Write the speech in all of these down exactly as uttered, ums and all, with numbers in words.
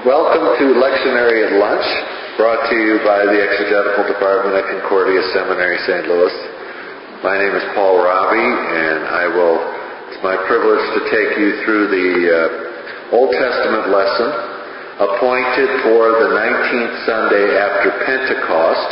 Welcome to Lectionary at Lunch, brought to you by the Exegetical Department at Concordia Seminary, Saint Louis. My name is Paul Robbie, and I will, it's my privilege to take you through the uh, Old Testament lesson appointed for the nineteenth Sunday after Pentecost.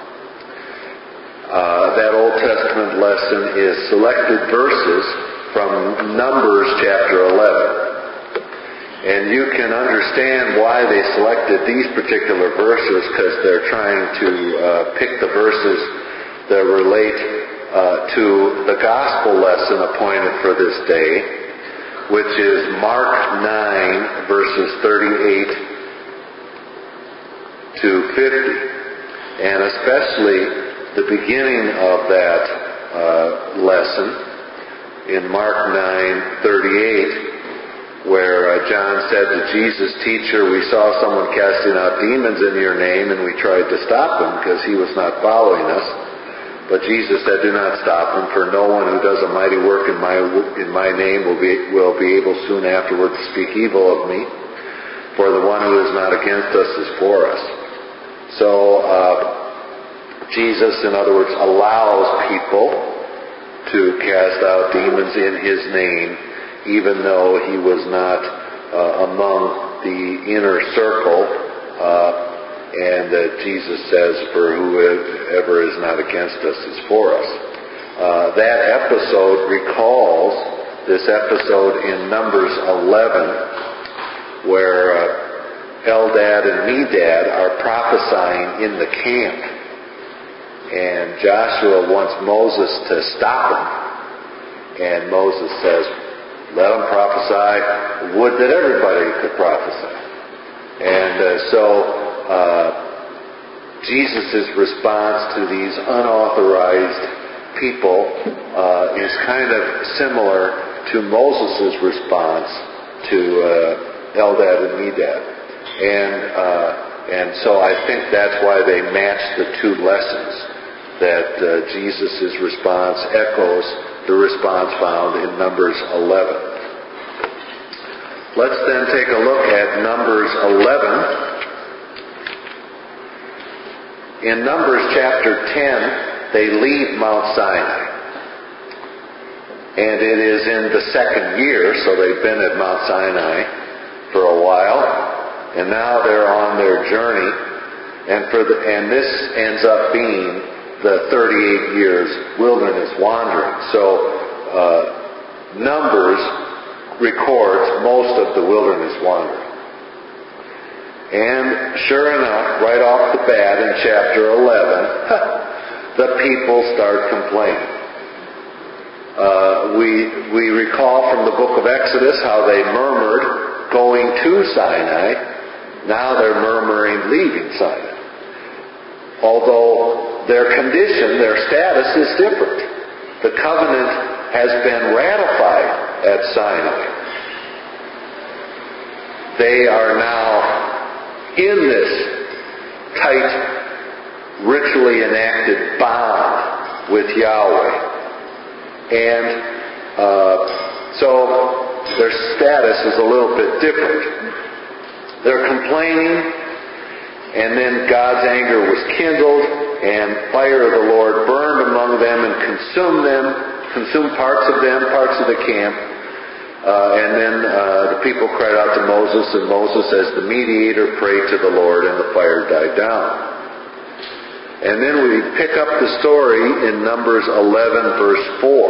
Uh, that Old Testament lesson is selected verses from Numbers chapter eleven. And you can understand why they selected these particular verses, because they're trying to uh, pick the verses that relate uh, to the gospel lesson appointed for this day, which is Mark nine, verses thirty-eight to fifty. And especially the beginning of that uh, lesson in Mark nine thirty-eight, where uh, John said to Jesus, "Teacher, we saw someone casting out demons in your name, and we tried to stop him because he was not following us. But Jesus said, do not stop him, for no one who does a mighty work in my in my name will be will be able soon afterwards to speak evil of me. For the one who is not against us is for us." So uh, Jesus, in other words, allows people to cast out demons in his name, even though he was not uh, among the inner circle, uh, and that Jesus says, for whoever is not against us is for us. Uh, that episode recalls this episode in Numbers eleven, where uh, Eldad and Medad are prophesying in the camp, and Joshua wants Moses to stop them, and Moses says, "Let them prophesy. Would that everybody could prophesy." And uh, so uh, Jesus' response to these unauthorized people uh, is kind of similar to Moses' response to uh, Eldad and Medad. And, uh, and so I think that's why they match the two lessons, that uh, Jesus' response echoes the response found in Numbers eleven. Let's then take a look at Numbers eleven. In Numbers chapter ten, they leave Mount Sinai. And it is in the second year, so they've been at Mount Sinai for a while, and now they're on their journey, and for the, and this ends up being the thirty-eight years wilderness wandering. So uh, Numbers records most of the wilderness wandering. And sure enough, right off the bat in chapter eleven, the people start complaining. Uh, we we recall from the book of Exodus how they murmured going to Sinai. Now they're murmuring leaving Sinai. Although their condition, their status is different. The covenant has been ratified at Sinai. They are now in this tight, ritually enacted bond with Yahweh. And uh, so their status is a little bit different. They're complaining, and then God's anger was kindled, and fire of the Lord burned among them and consumed them, consumed parts of them, parts of the camp. Uh, and then uh, the people cried out to Moses, and Moses, as the mediator, prayed to the Lord, and the fire died down. And then we pick up the story in Numbers eleven, verse four.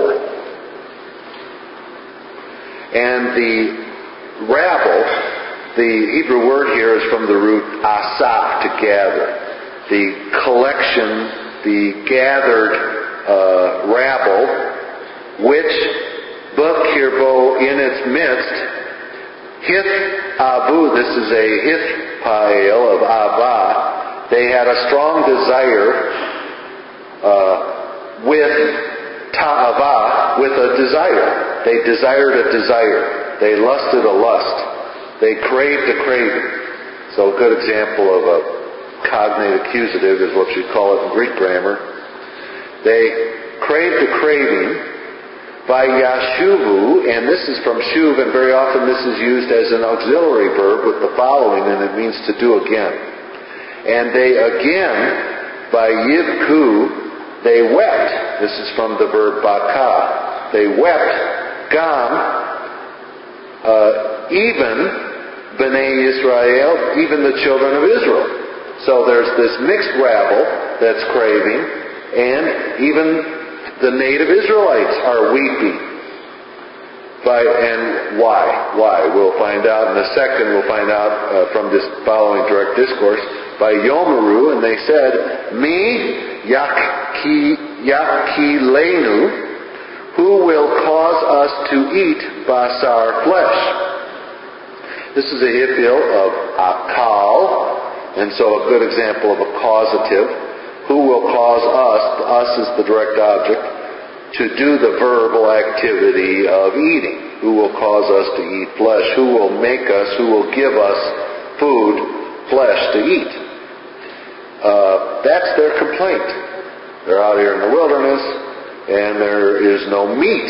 And the rabble, the Hebrew word here is from the root asaf, to gather. The collection, the gathered uh, rabble, which Buk Kirbo in its midst, Hith Abu, this is a Hithpael of Avah, they had a strong desire uh, with Ta'avah, with a desire. They desired a desire. They lusted a lust. They craved a craving. So a good example of a cognate accusative is what you'd call it in Greek grammar. They craved a craving By Yashuvu, and this is from Shuv, and very often this is used as an auxiliary verb with the following, and it means to do again. And they again, by Yivku, they wept. This is from the verb Baka. They wept, Gam, uh, even B'nai Israel, even the children of Israel. So there's this mixed rabble that's craving, and even the native Israelites are weeping. By, and why? Why? We'll find out in a second. We'll find out uh, from this following direct discourse. By Yomeru, and they said, Mi Yaki, Yakilenu, who will cause us to eat basar flesh. This is a hifil of akal, and so a good example of a causative. Who will cause us, us is the direct object, to do the verbal activity of eating. Who will cause us to eat flesh? Who will make us, who will give us food, flesh to eat? Uh, that's their complaint. They're out here in the wilderness, and there is no meat.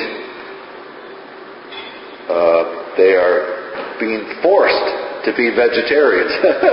Uh, they are being forced to be vegetarians.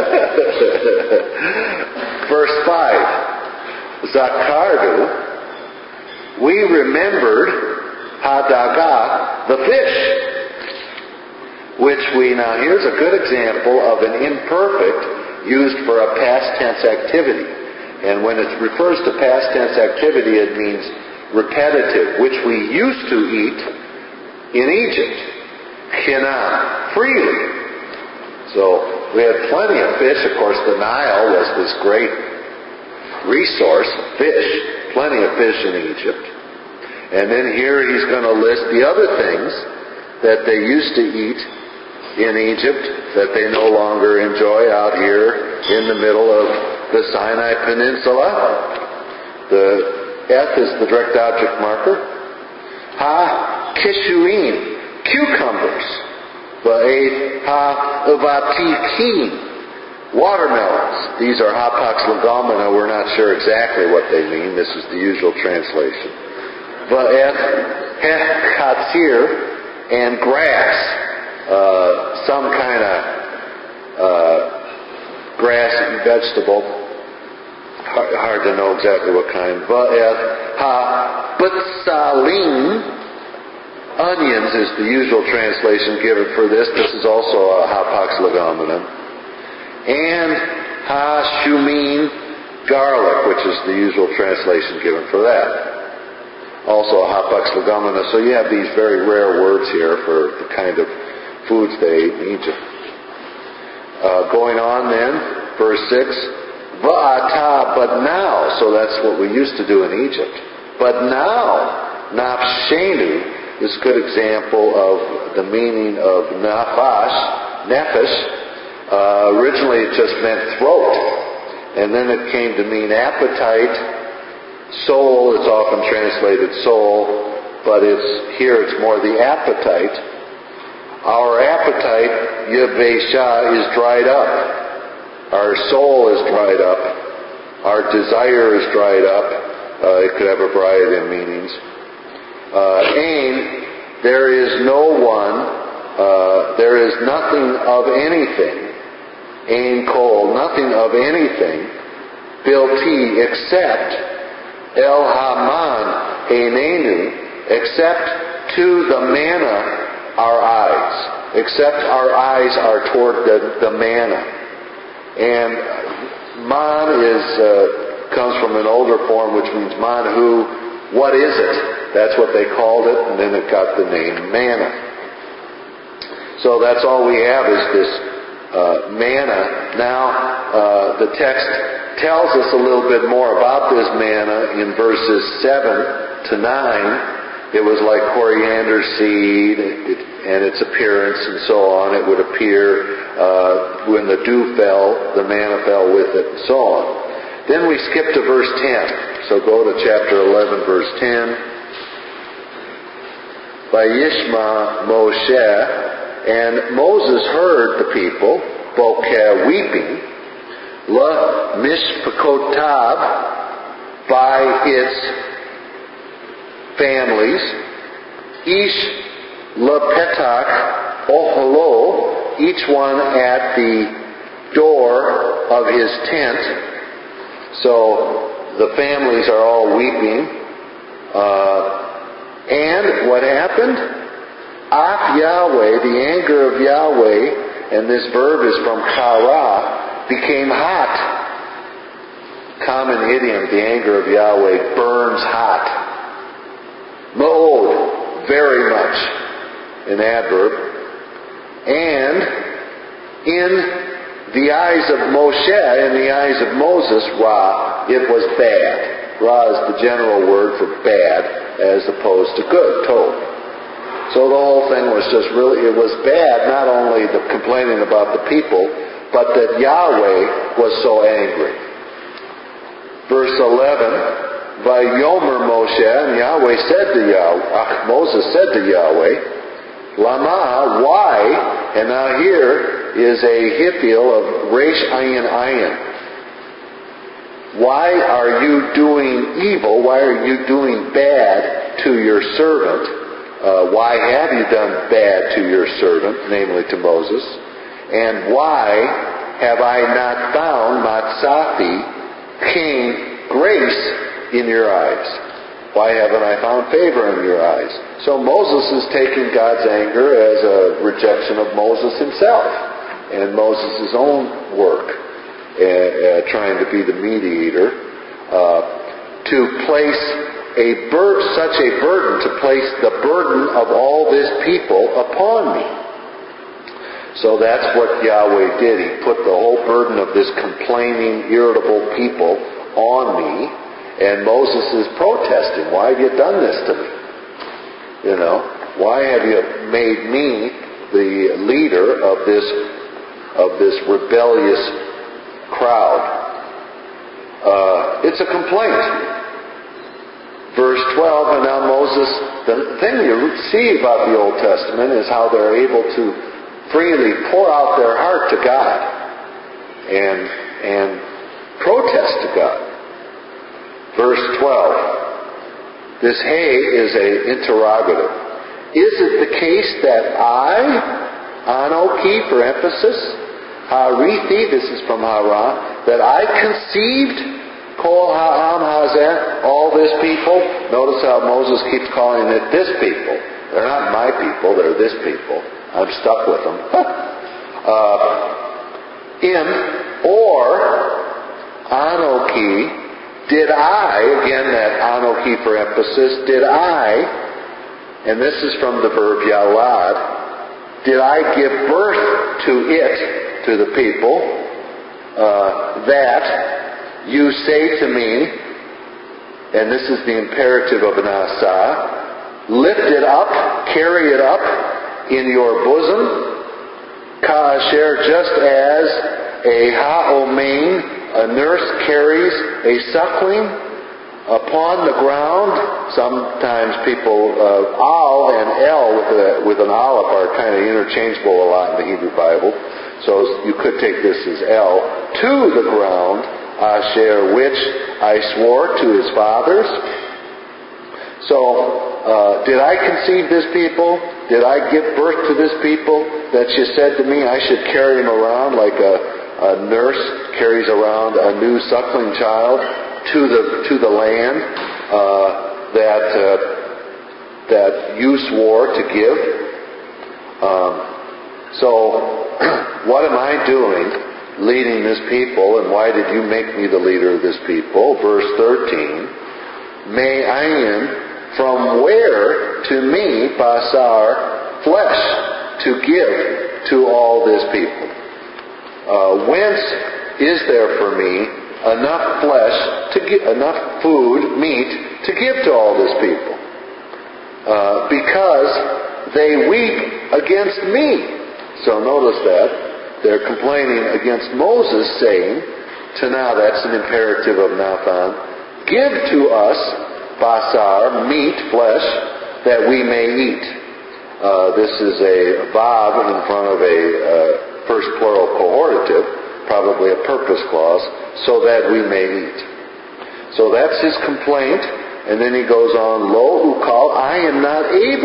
Verse five. Zakardu, we remembered Hadaga, the fish, which we, now here's a good example of an imperfect used for a past tense activity. And when it refers to past tense activity, it means repetitive, which we used to eat in Egypt. Chinam, freely. So we had plenty of fish. Of course, the Nile was this great resource, fish, plenty of fish in Egypt. And then here he's going to list the other things that they used to eat in Egypt that they no longer enjoy out here in the middle of the Sinai Peninsula. The F is the direct object marker. Ha kishuim, cucumbers. Va'eth ha uvatikim, watermelons. These are hapax legomena. We're not sure exactly what they mean. This is the usual translation. Va'eth hekatzir, and grass. Uh, some kind of uh, grassy vegetable. Hard, hard to know exactly what kind. Va'eth ha-butsalim, onions is the usual translation given for this. This is also a hapax legomena. And ha-shumin, garlic, which is the usual translation given for that. Also a hapax legomena. So you have these very rare words here for the kind of foods they ate in Egypt. Uh, going on then, verse six, va'ata, but now, so that's what we used to do in Egypt. But now, nafshenu, this good example of the meaning of nafash, nephesh. Uh, originally it just meant throat, and then it came to mean appetite. Soul is often translated soul, but it's here it's more the appetite. Our appetite, yevesha, is dried up. Our soul is dried up. Our desire is dried up. Uh, it could have a variety of meanings. Uh, ain, there is no one, uh, there is nothing of anything. Ain kol, nothing of anything, bilti, except el haman einenu, except to the manna our eyes, except our eyes are toward the, the manna. And man is uh, comes from an older form, which means manhu. What is it? That's what they called it, and then it got the name manna. So that's all we have is this Uh, manna. Now, uh, the text tells us a little bit more about this manna in verses seven to nine. It was like coriander seed it, and its appearance and so on. It would appear uh, when the dew fell, the manna fell with it and so on. Then we skip to verse ten. So go to chapter eleven, verse ten. By Yishma Moshe, and Moses heard the people, Bokeh, weeping, La Mishpakotab, by its families, Ish lepetach oholo, each one at the door of his tent. So the families are all weeping. Uh, and what happened? Af Yahweh, the anger of Yahweh, and this verb is from chara, became hot. Common idiom, the anger of Yahweh burns hot. Mo'od, very much, an adverb. And in the eyes of Moshe, in the eyes of Moses, Ra, it was bad. Ra is the general word for bad as opposed to good, tov. So the whole thing was just really, it was bad, not only the complaining about the people, but that Yahweh was so angry. Verse eleven, Vayomer Moshe, and Yahweh said to Yahweh, Moses said to Yahweh, Lama, why? And now here is a hifil of Resh Ayin Ayin. Why are you doing evil? Why are you doing bad to your servant? Uh, why have you done bad to your servant, namely to Moses? And why have I not found Matzafi, King, grace in your eyes? Why haven't I found favor in your eyes? So Moses is taking God's anger as a rejection of Moses himself and Moses' own work, uh, uh, trying to be the mediator, uh, to place a bur- such a burden, to place the burden of all this people upon me. So that's what Yahweh did. He put the whole burden of this complaining, irritable people on me, and Moses is protesting. Why have you done this to me? You know, why have you made me the leader of this of this rebellious crowd? Uh, it's a complaint. Verse twelve, and now Moses, the thing you see about the Old Testament is how they're able to freely pour out their heart to God and and protest to God. Verse twelve. This hey is a interrogative. Is it the case that I, Anoki for emphasis, Harithi, this is from Hara, that I conceived Kol Ha'am Hazeh, all this people? Notice how Moses keeps calling it this people. They're not my people, they're this people. I'm stuck with them. uh, in, or, Anoki, did I, again that Anoki for emphasis, did I, and this is from the verb Yalad, did I give birth to it, to the people, uh, that you say to me, and this is the imperative of an asa, lift it up, carry it up in your bosom, ka'asher, just as a ha'omein, a nurse carries a suckling upon the ground. Sometimes people, uh, al and el with, a, with an aleph are kind of interchangeable a lot in the Hebrew Bible. So you could take this as el, to the ground, asher, which I swore to his fathers. So, uh, did I conceive this people? Did I give birth to this people that you said to me I should carry them around like a A nurse carries around a new suckling child to the to the land uh, that uh, that you swore to give. Um, so, what am I doing, leading this people, and why did you make me the leader of this people? Verse thirteen. May ayin, from where to me basar, flesh, to give to all this people? Uh, whence is there for me enough flesh to give, enough food, meat to give to all this people? Uh, because they weep against me. So notice that they're complaining against Moses, saying, to now that's an imperative of Nathan, give to us basar, meat, flesh, that we may eat. Uh, this is a vav in front of a uh, first plural cohortative, probably a purpose clause, so that we may eat. So that's his complaint, and then he goes on, Lo ukal, I am not able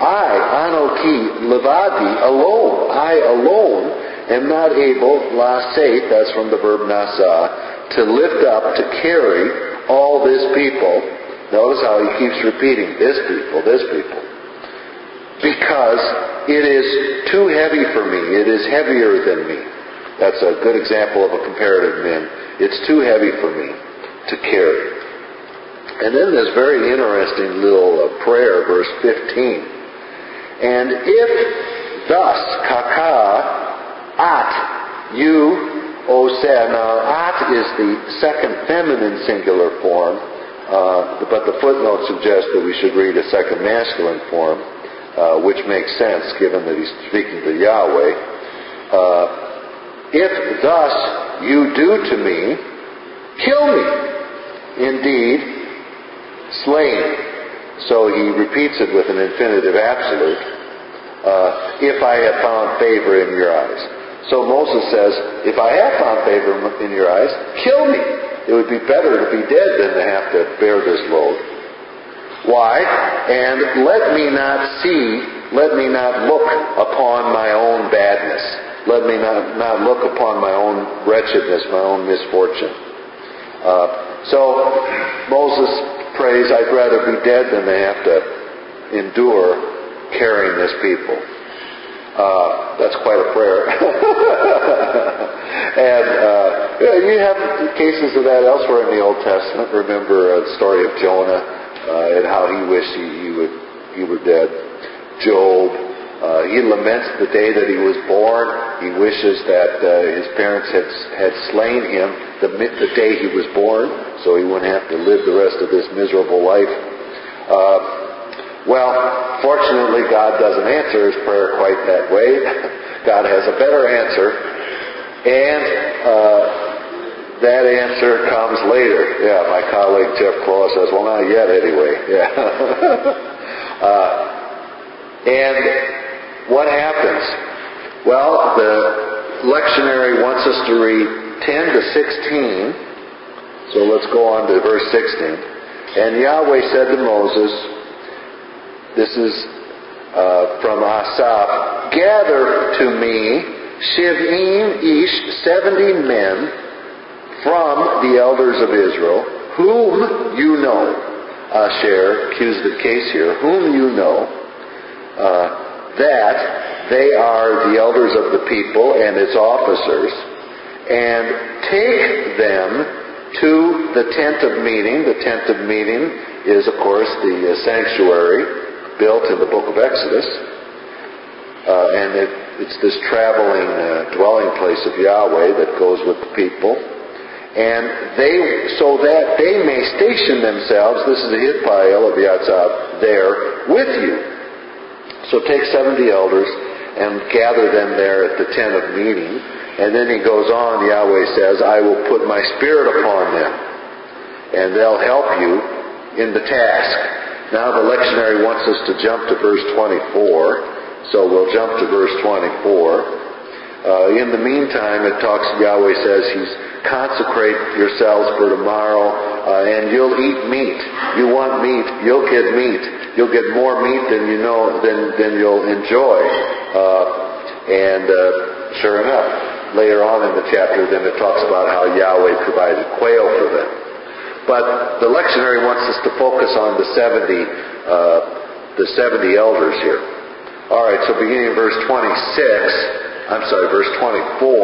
I, Anoki, Levadi, alone, I alone am not able, laseit, that's from the verb nasa, to lift up, to carry all this people. Notice how he keeps repeating, this people, this people. Because it is too heavy for me. It is heavier than me. That's a good example of a comparative min. It's too heavy for me to carry. And then this very interesting little uh, prayer, verse fifteen. And if thus, kaka, at, you, oseh. Now, at is the second feminine singular form, uh, but the footnote suggests that we should read a second masculine form, uh, which makes sense given that he's speaking to Yahweh. Uh, if thus you do to me, kill me. Indeed, slain. So he repeats it with an infinitive absolute. Uh, if I have found favor in your eyes. So Moses says, if I have found favor in your eyes, kill me. It would be better to be dead than to have to bear this load. Why? And let me not see, let me not look upon my own badness. Let me not, not look upon my own wretchedness, my own misfortune. Uh, so Moses prays, I'd rather be dead than to have to endure carrying this people. Uh, that's quite a prayer. And uh, you have cases of that elsewhere in the Old Testament. Remember uh, the story of Jonah uh, and how he wished he, he, would, he were dead. Job, uh, he laments the day that he was born. He wishes that uh, his parents had, had slain him the, the day he was born, so he wouldn't have to live the rest of this miserable life. Uh, Well, fortunately, God doesn't answer his prayer quite that way. God has a better answer, and uh, that answer comes later. Yeah, my colleague Jeff Claw says, well, not yet anyway. Yeah. uh, and what happens? Well, the lectionary wants us to read ten to sixteen, so let's go on to verse sixteen. And Yahweh said to Moses, this is uh, from Asaph, gather to me Shiv'im ish, seventy men from the elders of Israel, whom you know. Asher, accusative case here, whom you know, uh, that they are the elders of the people and its officers, and take them to the tent of meeting. The tent of meeting is, of course, the uh, sanctuary built in the book of Exodus, uh, and it, it's this traveling uh, dwelling place of Yahweh that goes with the people, and they, so that they may station themselves, this is the Hitpael of Yatzab, there with you. So take seventy elders and gather them there at the tent of meeting, and then he goes on, Yahweh says, I will put my spirit upon them, and they'll help you in the task. Now the lectionary wants us to jump to verse twenty-four, so we'll jump to verse twenty-four. Uh, in the meantime, it talks, Yahweh says, He's consecrate yourselves for tomorrow, uh, and you'll eat meat. You want meat, you'll get meat. You'll get more meat than you know, than, than you'll enjoy. Uh, and uh, sure enough, later on in the chapter, then it talks about how Yahweh provided quail for them. But the lectionary wants us to focus on the seventy, uh, the seventy elders here. All right, so beginning in verse twenty-six, I'm sorry, verse twenty-four.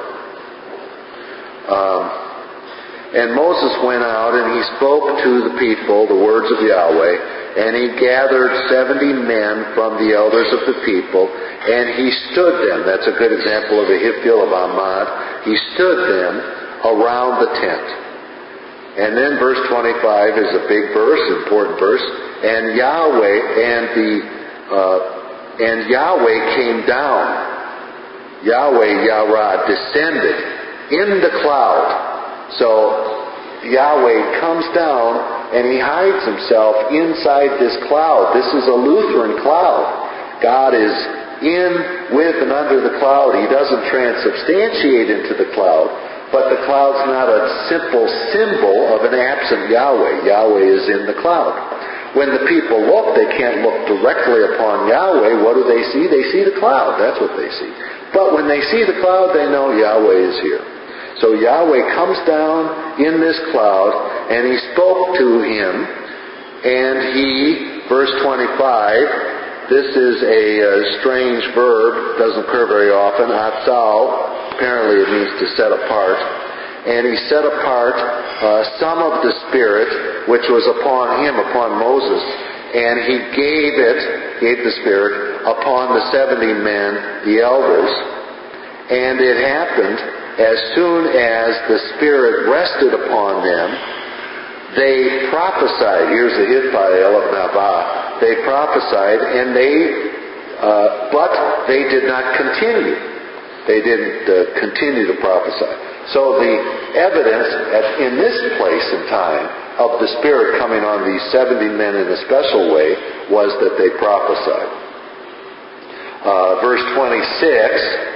Um, and Moses went out and he spoke to the people the words of Yahweh, and he gathered seventy men from the elders of the people, and he stood them. That's a good example of a Hiphil of Ahmad. He stood them around the tent. And then verse twenty-five is a big verse, important verse. And Yahweh and the uh, and Yahweh came down. Yahweh, Yarah, descended in the cloud. So Yahweh comes down and he hides himself inside this cloud. This is a Lutheran cloud. God is in, with, and under the cloud. He doesn't transubstantiate into the cloud. But the cloud's not a simple symbol of an absent Yahweh. Yahweh is in the cloud. When the people look, they can't look directly upon Yahweh. What do they see? They see the cloud. That's what they see. But when they see the cloud, they know Yahweh is here. So Yahweh comes down in this cloud, and he spoke to him, and he, verse twenty-five, this is a, a strange verb, doesn't occur very often, atzal, apparently it means to set apart. And he set apart uh, some of the Spirit which was upon him, upon Moses, and he gave it, gave the Spirit, upon the seventy men, the elders. And it happened, as soon as the Spirit rested upon them, they prophesied. Here's the Hitpael of Nabah. They prophesied, and they, uh, but they did not continue. They didn't uh, continue to prophesy. So the evidence at, in this place and time of the Spirit coming on these seventy men in a special way was that they prophesied. Uh, verse twenty-six.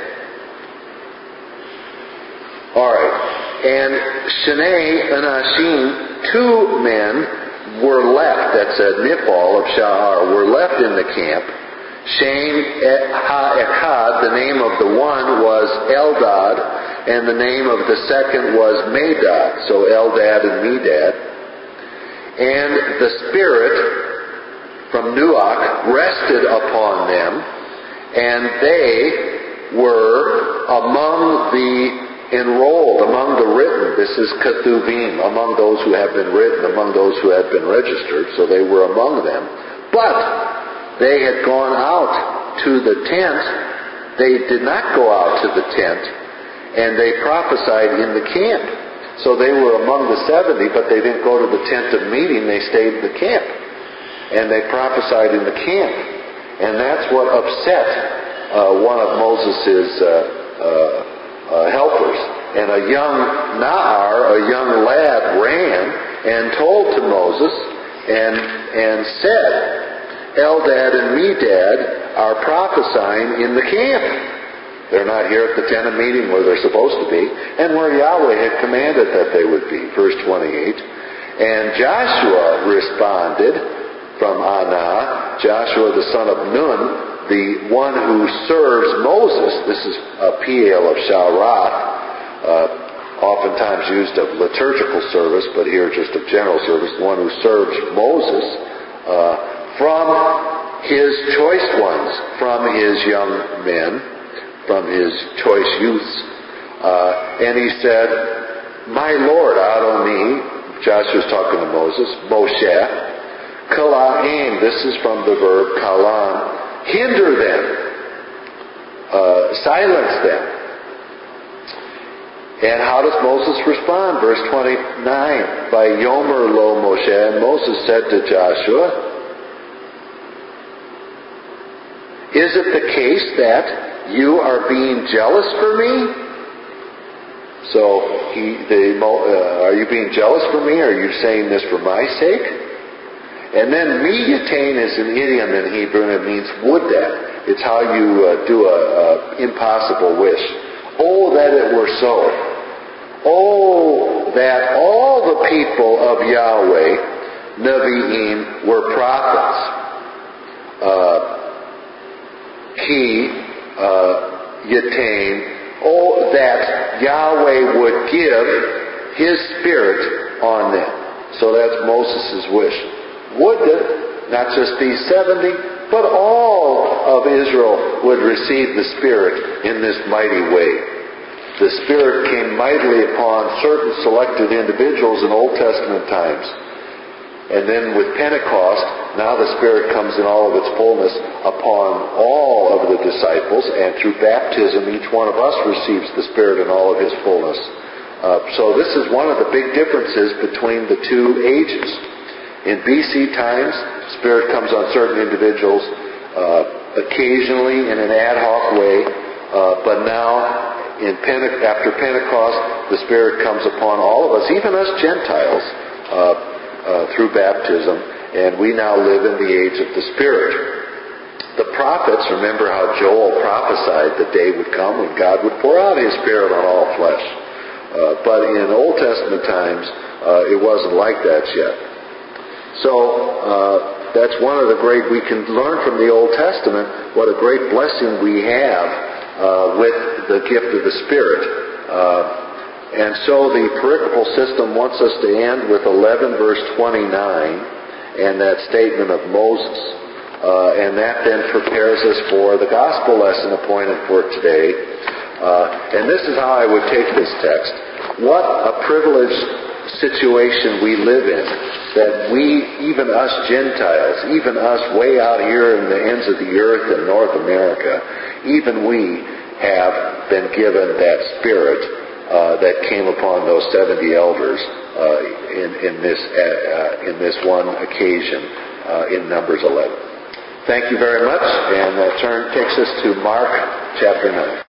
All right. And Shenai and Ashim, two men were left, that's a Nipal of Shahar, were left in the camp. Shem Ha-Echad, the name of the one was Eldad, and the name of the second was Medad, so Eldad and Medad. And the Spirit from Nuach rested upon them, and they were among the enrolled, among the written. This is Ketuvim, among those who have been written, among those who had been registered, so they were among them. But they had gone out to the tent. They did not go out to the tent, and they prophesied in the camp. So they were among the seventy, but they didn't go to the tent of meeting. They stayed in the camp. And they prophesied in the camp. And that's what upset uh, one of Moses' uh, uh, uh, helpers. And a young Na'ar, a young lad, ran and told to Moses and, and said, Eldad and Medad are prophesying in the camp. They're not here at the tent of meeting where they're supposed to be, and where Yahweh had commanded that they would be. Verse twenty-eight. And Joshua responded from Anah, Joshua the son of Nun, the one who serves Moses. This is a Piel of Sharath, uh, oftentimes used of liturgical service, but here just of general service, the one who serves Moses, uh, from his choice ones, from his young men, from his choice youths. Uh, and he said, my Lord, Adoni, Joshua's talking to Moses, Moshe, Kala'im, this is from the verb kalam, hinder them, uh, silence them. And how does Moses respond? Verse twenty-nine, by Yomer lo Moshe, and Moses said to Joshua, is it the case that you are being jealous for me? So, he, the, uh, are you being jealous for me? Are you saying this for my sake? And then miyatain is an idiom in Hebrew, and it means would that. It's how you uh, do a, a impossible wish. Oh, that it were so. Oh, that all the people of Yahweh, Nevi'im, were prophets. Uh, Ki uh, Yatain, oh, that Yahweh would give His Spirit on them. So that's Moses' wish. Would that not just these seventy, but all of Israel would receive the Spirit in this mighty way. The Spirit came mightily upon certain selected individuals in Old Testament times. And then with Pentecost, now the Spirit comes in all of its fullness upon all of the disciples, and through baptism, each one of us receives the Spirit in all of His fullness. Uh, so this is one of the big differences between the two ages. In B C times, Spirit comes on certain individuals uh, occasionally in an ad hoc way, uh, but now in Pente- after Pentecost, the Spirit comes upon all of us, even us Gentiles, uh, Uh, through baptism, and we now live in the age of the Spirit. The prophets, remember how Joel prophesied the day would come when God would pour out His Spirit on all flesh. Uh, but in Old Testament times, uh, it wasn't like that yet. So uh, that's one of the great, we can learn from the Old Testament what a great blessing we have uh, with the gift of the Spirit. Uh, and so the pericopal system wants us to end with eleven verse twenty-nine and that statement of Moses. Uh, and that then prepares us for the gospel lesson appointed for today. Uh, and this is how I would take this text. What a privileged situation we live in, that we, even us Gentiles, even us way out here in the ends of the earth in North America, even we have been given that Spirit uh, that came upon those seventy elders uh, in, in, this, uh, in this one occasion uh, in Numbers eleven. Thank you very much, and uh, turn takes us to Mark chapter nine.